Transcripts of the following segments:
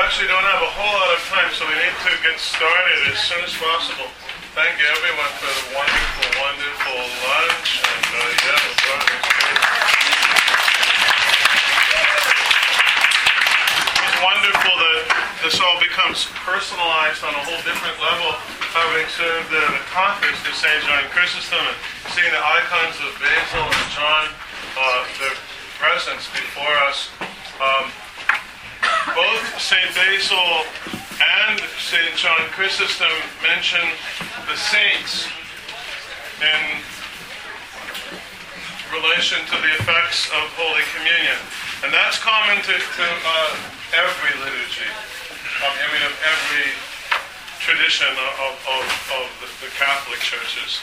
actually don't have a whole lot of time, so we need to get started as soon as possible. Thank you, everyone, for the wonderful, wonderful lunch. And it's wonderful that this all becomes personalized on a whole different level, having served the conference to St. John Chrysostom and seeing the icons of Basil and John, their presence before us. Both St. Basil and St. John Chrysostom mention the saints in relation to the effects of Holy Communion. And that's common to every liturgy, of every tradition of the Catholic churches.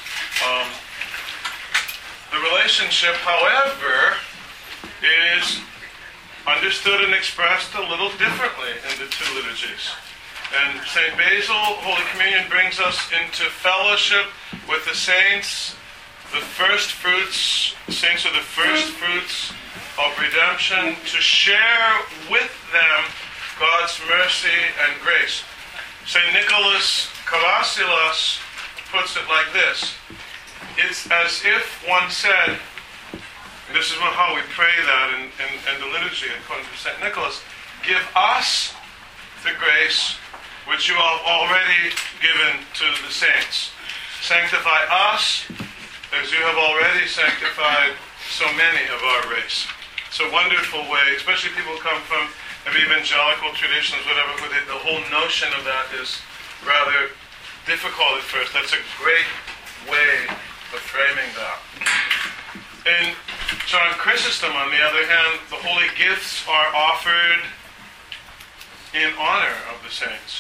The relationship, however, is understood and expressed a little differently in the two liturgies. And St. Basil, Holy Communion brings us into fellowship with the saints, the first fruits. Saints are the first fruits of redemption, to share with them God's mercy and grace. St. Nicholas Kavasilas puts it like this: it's as if one said, and this is how we pray that in the liturgy according to St. Nicholas, give us the grace which you have already given to the saints. Sanctify us as you have already sanctified so many of our race. It's a wonderful way, especially people who come from evangelical traditions, whatever, where the whole notion of that is rather difficult at first. That's a great way of framing that. In John Chrysostom, on the other hand, the holy gifts are offered in honor of the saints,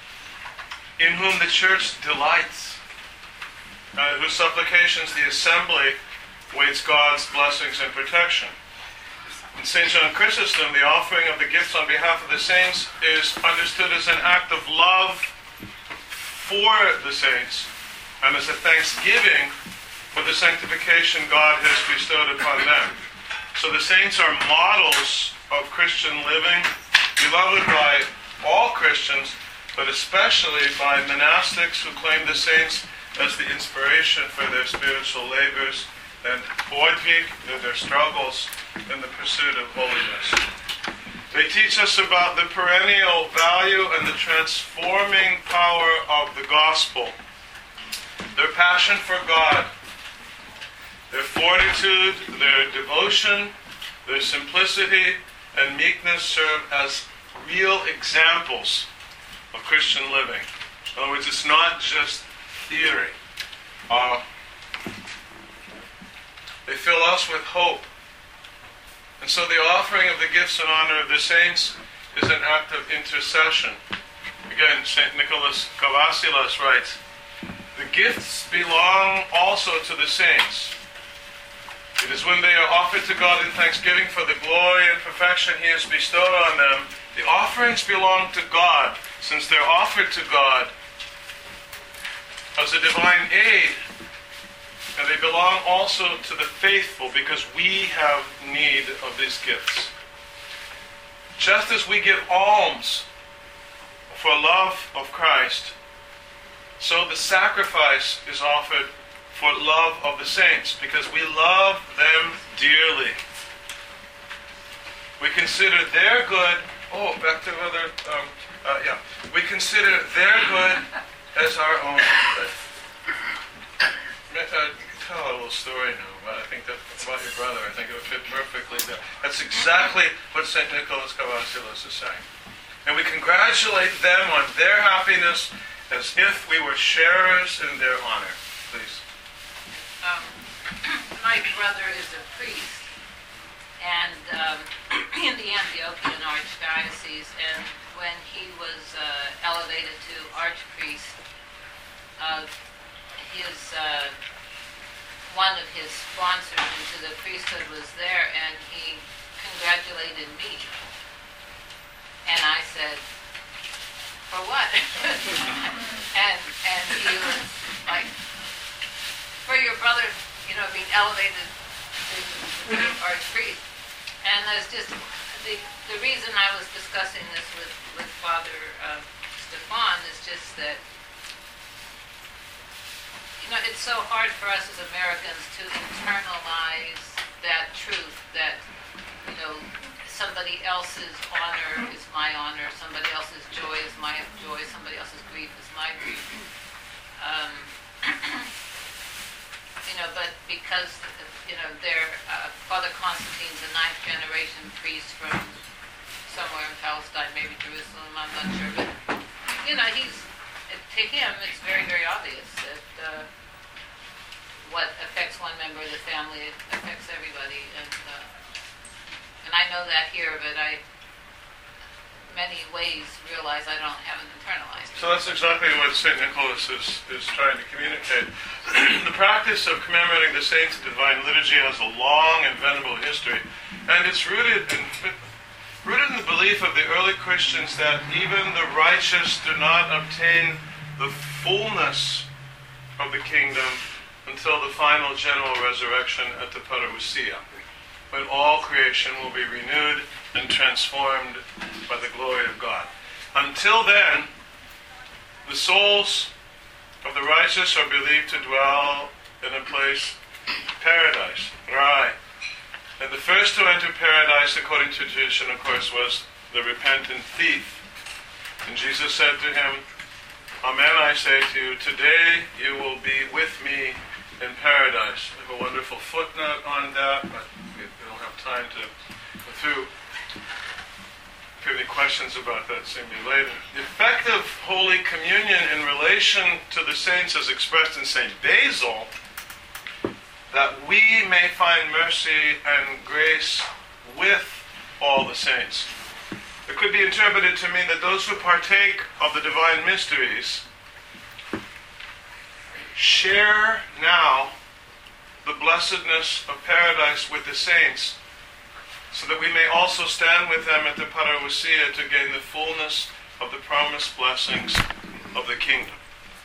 in whom the Church delights, whose supplications the assembly waits God's blessings and protection. In St. John Chrysostom, the offering of the gifts on behalf of the saints is understood as an act of love for the saints and as a thanksgiving for the sanctification God has bestowed upon them. So the saints are models of Christian living, beloved by all Christians, but especially by monastics who claim the saints as the inspiration for their spiritual labors and Bodvig, their struggles in the pursuit of holiness. They teach us about the perennial value and the transforming power of the gospel. Their passion for God, their fortitude, their devotion, their simplicity and meekness serve as real examples of Christian living. In other words, it's not just theory. They fill us with hope. And so the offering of the gifts in honor of the saints is an act of intercession. Again, St. Nicholas Kavasilas writes, the gifts belong also to the saints. It is when they are offered to God in thanksgiving for the glory and perfection He has bestowed on them. The offerings belong to God, since they're offered to God as a divine aid. And they belong also to the faithful, because we have need of these gifts. Just as we give alms for love of Christ, so the sacrifice is offered for love of the saints, because we love them dearly. We consider their good, we consider their good as our own good. Tell a little story now, but I think that about your brother, I think it would fit perfectly there. That's exactly what St. Nicholas Kavasilas is saying. And we congratulate them on their happiness as if we were sharers in their honor. Please. My brother is a priest, and in the Antiochian Archdiocese, and when he was elevated to Archpriest, one of his sponsors into the priesthood was there, and he congratulated me. And I said, for what? and he was like, for your brother, being elevated to Archpriest. And there's just the reason I was discussing this with Father Stefan is just that, it's so hard for us as Americans to internalize that truth that, somebody else's honor is my honor, somebody else's joy is my joy, somebody else's grief is my grief. But because, Father Constantine's a 9th generation priest from somewhere in Palestine, maybe Jerusalem, I'm not sure, but, to him, it's very, very obvious that what affects one member of the family affects everybody, and I know that here, but I, many ways, realize I haven't internalized it. So that's exactly what St. Nicholas is trying to communicate. The practice of commemorating the saints of the Divine Liturgy has a long and venerable history, and it's rooted in the belief of the early Christians that even the righteous do not obtain the fullness of the kingdom until the final general resurrection at the parousia, when all creation will be renewed and transformed by the glory of God. Until then, the souls of the righteous are believed to dwell in a place, paradise, Rai. And the first to enter paradise, according to tradition, of course, was the repentant thief. And Jesus said to him, "Amen, I say to you, today you will be with me in paradise." I have a wonderful footnote on that, but we don't have time to go through. If you have any questions about that, see me later. The effect of Holy Communion in relation to the saints is expressed in St. Basil, that we may find mercy and grace with all the saints. It could be interpreted to mean that those who partake of the divine mysteries share now the blessedness of paradise with the saints, so that we may also stand with them at the parousia to gain the fullness of the promised blessings of the kingdom.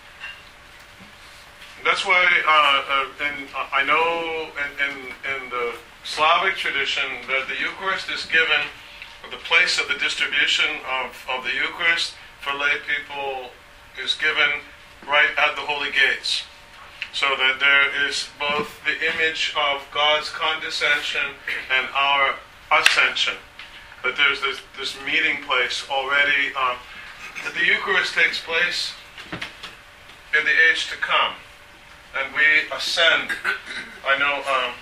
That's why I know in the Slavic tradition that the Eucharist is given, or the place of the distribution of the Eucharist for lay people is given right at the Holy Gates. So that there is both the image of God's condescension and our ascension. That there's this meeting place already. That the Eucharist takes place in the age to come. And we ascend. I know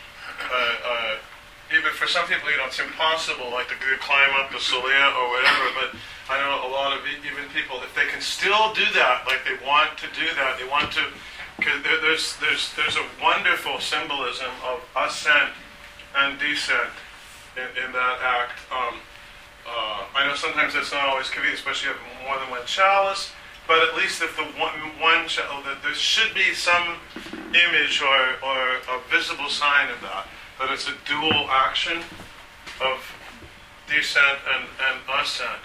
even for some people, it's impossible, like to climb up the Solia or whatever, but I know a lot of even people, if they can still do that, like they want to do that, they want to, because there's a wonderful symbolism of ascent and descent in that act. I know sometimes that's not always convenient, especially if you have more than one chalice, but at least if the one chalice, there should be some image or a visible sign of that it's a dual action of descent and ascent.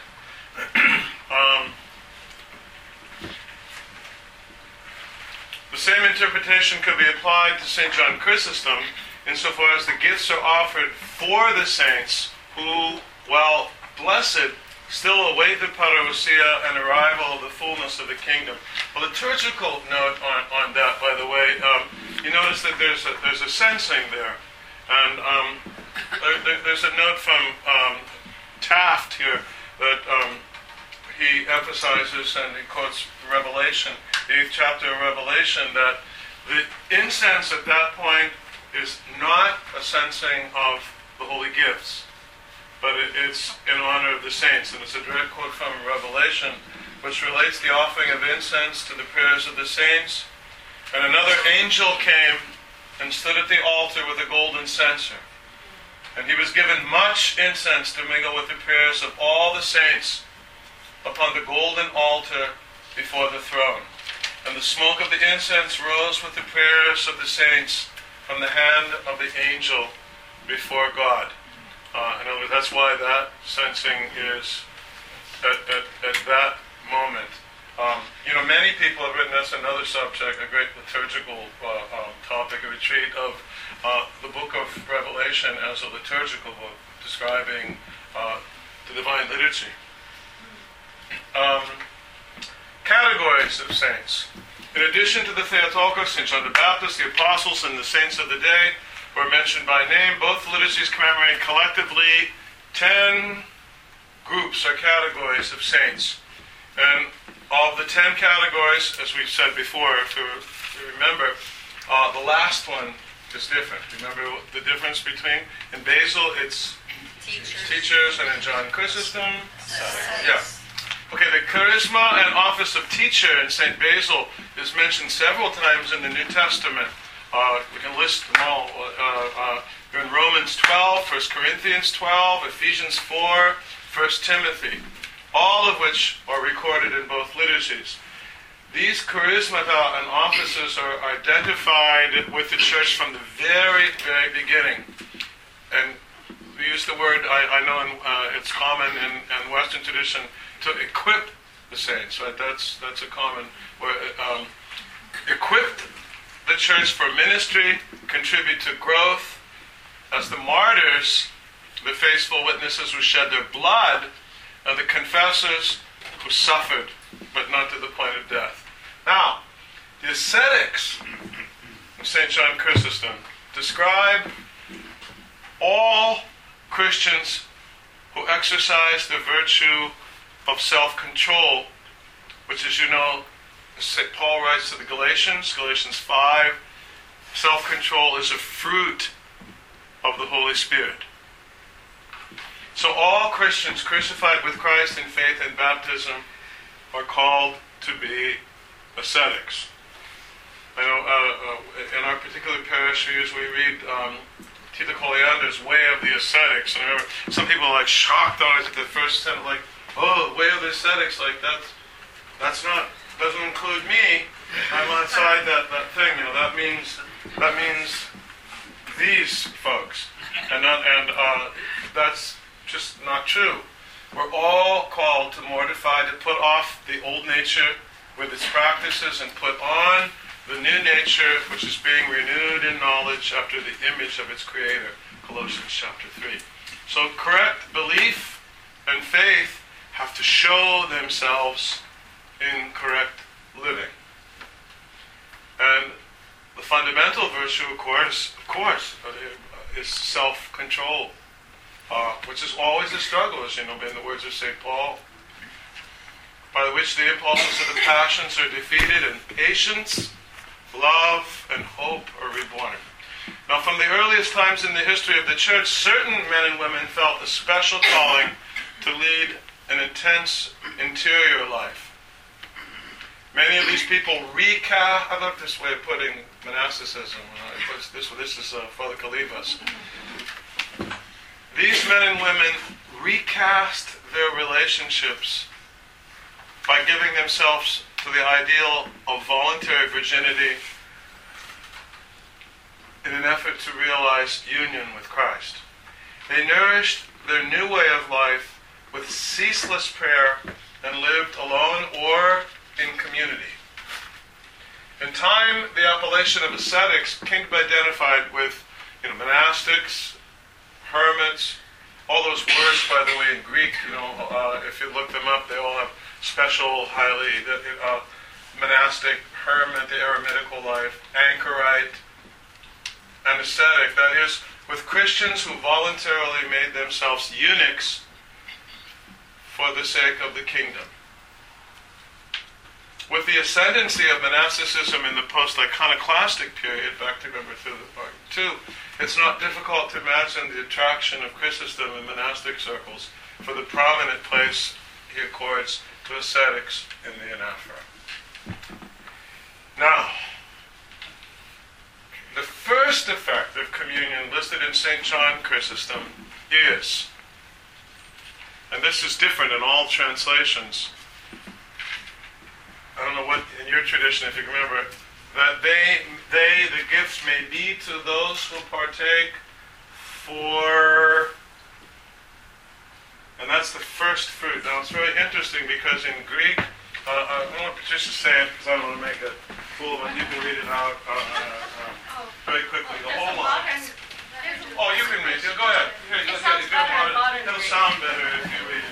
The same interpretation could be applied to St. John Chrysostom, insofar as the gifts are offered for the saints who, while blessed, still await the parousia and arrival of the fullness of the kingdom. A liturgical note on that, by the way, you notice that there's a sensing there. And there's a note from Taft here that he emphasizes, and he quotes Revelation, the 8th chapter of Revelation, that the incense at that point is not a sensing of the holy gifts, but it's in honor of the saints. And it's a direct quote from Revelation, which relates the offering of incense to the prayers of the saints. And another angel came and stood at the altar with a golden censer. And he was given much incense to mingle with the prayers of all the saints upon the golden altar before the throne. And the smoke of the incense rose with the prayers of the saints from the hand of the angel before God. In other words, that's why that sensing is at that moment. Many people have written, that's another subject, a great liturgical topic, a retreat of the book of Revelation as a liturgical book, describing the Divine Liturgy. Categories of saints. In addition to the Theotokos, St. John the Baptist, the Apostles, and the saints of the day, who are mentioned by name, both liturgies commemorate collectively 10 groups or categories of saints. And of the 10 categories, as we've said before, if you remember, the last one is different. Remember the difference between, in Basil, it's teachers, and in John Chrysostom, yeah. Okay, the charisma and office of teacher in St. Basil is mentioned several times in the New Testament. We can list them all. You're in Romans 12, 1 Corinthians 12, Ephesians 4, 1 Timothy, all of which are recorded in both liturgies. These charismata and offices are identified with the church from the very, very beginning. And we use the word, I know it's common in Western tradition, to equip the saints, right? That's a common word. Equipped the church for ministry, contribute to growth, as the martyrs, the faithful witnesses who shed their blood, and the confessors who suffered, but not to the point of death. Now, the ascetics of St. John Chrysostom describe all Christians who exercise the virtue of self-control, which, as you know, St. Paul writes to the Galatians, Galatians 5, self-control is a fruit of the Holy Spirit. So all Christians crucified with Christ in faith and baptism are called to be ascetics. I know in our particular parish we usually read Tita Coliander's Way of the Ascetics, and I remember some people are like shocked always at the first sentence, like, oh, Way of the Ascetics, like that's not, doesn't include me. I'm outside that thing, you know, that means these folks. And that's just not true. We're all called to mortify, to put off the old nature with its practices and put on the new nature, which is being renewed in knowledge after the image of its creator, Colossians chapter 3. So correct belief and faith have to show themselves in correct living. And the fundamental virtue, of course, is self-control, which is always a struggle, as you know, in the words of St. Paul, by which the impulses of the passions are defeated and patience, love, and hope are reborn. Now, from the earliest times in the history of the church, certain men and women felt a special calling to lead an intense interior life. Many of these people I love this way of putting monasticism. This is Father Kalivas. These men and women recast their relationships by giving themselves to the ideal of voluntary virginity in an effort to realize union with Christ. They nourished their new way of life with ceaseless prayer and lived alone or in community. In time, the appellation of ascetics came to be identified with monastics, hermits, all those words, by the way, in Greek, if you look them up, they all have special, highly monastic, hermit, the eremitical life, anchorite, and ascetic. That is, with Christians who voluntarily made themselves eunuchs for the sake of the kingdom. With the ascendancy of monasticism in the post-iconoclastic period, back to number 2, it's not difficult to imagine the attraction of Chrysostom in monastic circles for the prominent place he accords to ascetics in the anaphora. Now, the first effect of communion listed in St. John Chrysostom is, and this is different in all translations, I don't know what, in your tradition, if you can remember, that the gifts may be to those who partake for, and that's the first fruit. Now it's very interesting because in Greek, I don't want Patricia to say it because I don't want to make a fool of it. You can read it out very quickly. The whole line. Oh, you can read it. Go ahead. Here, it'll sound better if you read it.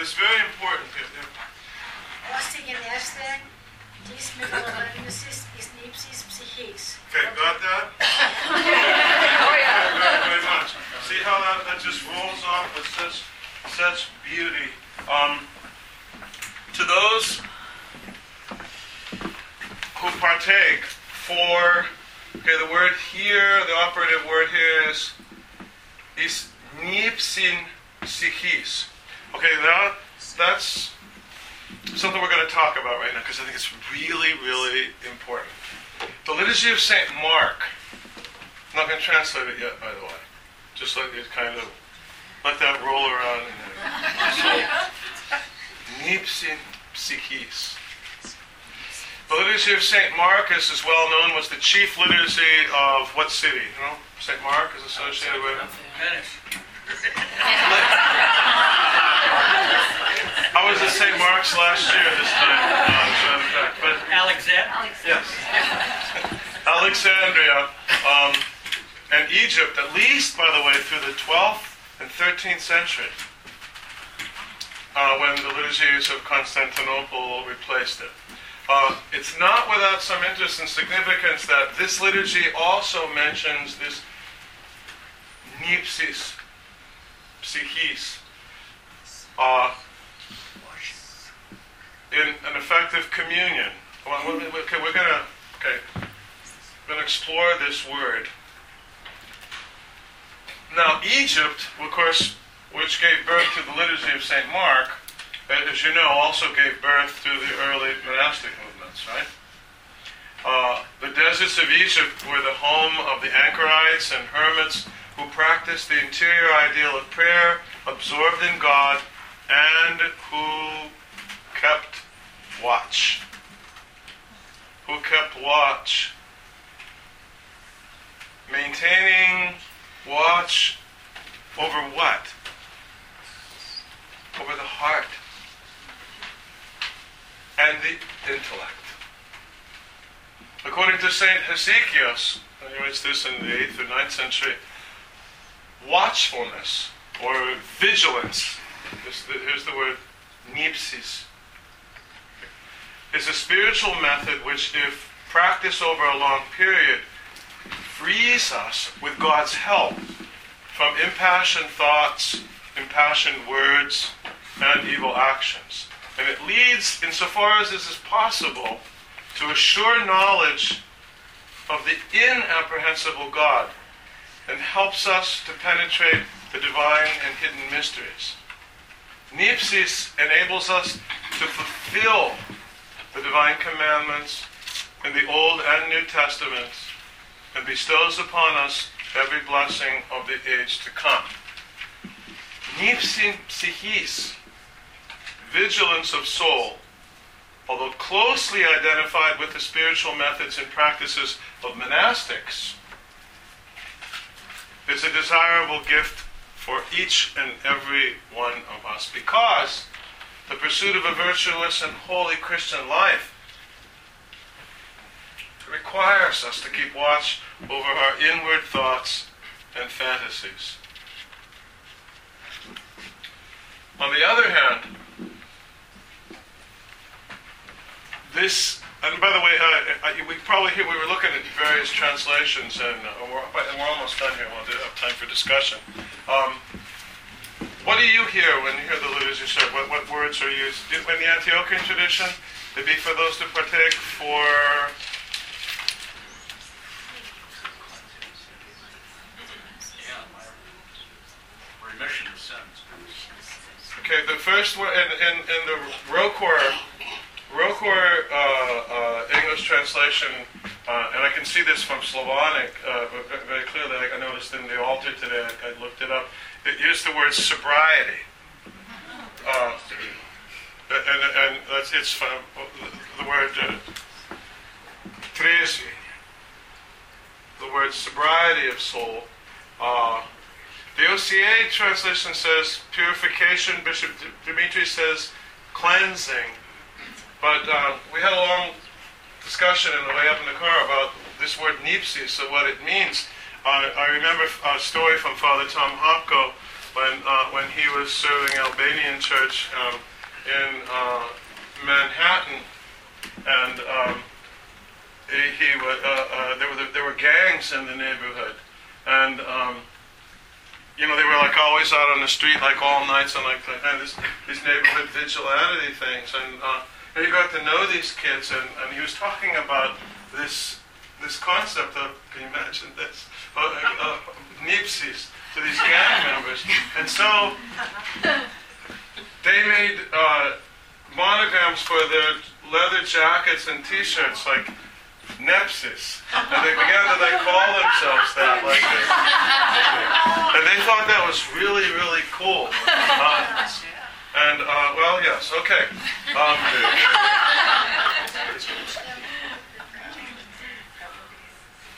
it's very important. Også til geneste, dismetalensis is nipsis psychis. Okay, got that? Oh, yeah. Very much. See how that just rolls off with such beauty. To those who partake, the word here, the operative word here is nipsin psychis. Okay, that's something we're going to talk about right now because I think it's really, really important. The Liturgy of St. Mark, I'm not going to translate it yet, by the way. Just let it kind of, let that roll around in there. So, nipsin psychis. The Liturgy of St. Marcus is well known, was the chief liturgy of what city? You know, St. Mark is associated with Venice. I was at St. Mark's last year this time, but Alexander. yes, Alexandria and Egypt, at least, by the way, through the 12th and 13th century, when the liturgies of Constantinople replaced it. It's not without some interest and significance that this liturgy also mentions this nipsis psychis in an effective communion. We're going to explore this word. Now, Egypt, of course, which gave birth to the liturgy of St. Mark, as you know, also gave birth to the early monastic movements, right? The deserts of Egypt were the home of the anchorites and hermits who practiced the interior ideal of prayer, absorbed in God, and who kept watch. Who kept watch. Maintaining watch over what? Over the heart and the intellect. According to St. Hesychius, he writes this in the 8th or 9th century, watchfulness or vigilance, here's the word nipsis, is a spiritual method which, if practiced over a long period, frees us, with God's help, from impassioned thoughts, impassioned words, and evil actions. And it leads, insofar as this is possible, to a sure knowledge of the inapprehensible God, and helps us to penetrate the divine and hidden mysteries. Nipsis enables us to fulfill the divine commandments in the Old and New Testaments, and bestows upon us every blessing of the age to come. Nipsin psychis, vigilance of soul, although closely identified with the spiritual methods and practices of monastics, is a desirable gift for each and every one of us, because the pursuit of a virtuous and holy Christian life requires us to keep watch over our inward thoughts and fantasies. On the other hand, this, and by the way, we were looking at various translations, and we're almost done here. We'll have time for discussion. What do you hear when you hear the liturgy served? What words are used? In the Antiochian tradition, it'd be for those to partake for remission of sins. okay. The first word in the Rocor English translation, and I can see this from Slavonic very clearly. Like I noticed in the altar today, I looked it up. It used the word sobriety, and it's from the word trezvi, the word sobriety of soul. The OCA translation says purification. Bishop Dimitri says cleansing. But we had a long discussion on the way up in the car about this word nipsis, so what it means. I remember a story from Father Tom Hopko when he was serving Albanian church in Manhattan, and there were gangs in the neighborhood, and you know, they were like always out on the street like all nights, and like and these neighborhood vigilante things, and he got to know these kids, and he was talking about this concept of, can you imagine this, nipsies to these gang members, and so they made monograms for their leather jackets and T-shirts like Nepsis, and they began to call themselves that like this, and they thought that was really, really cool. And well, yes, okay.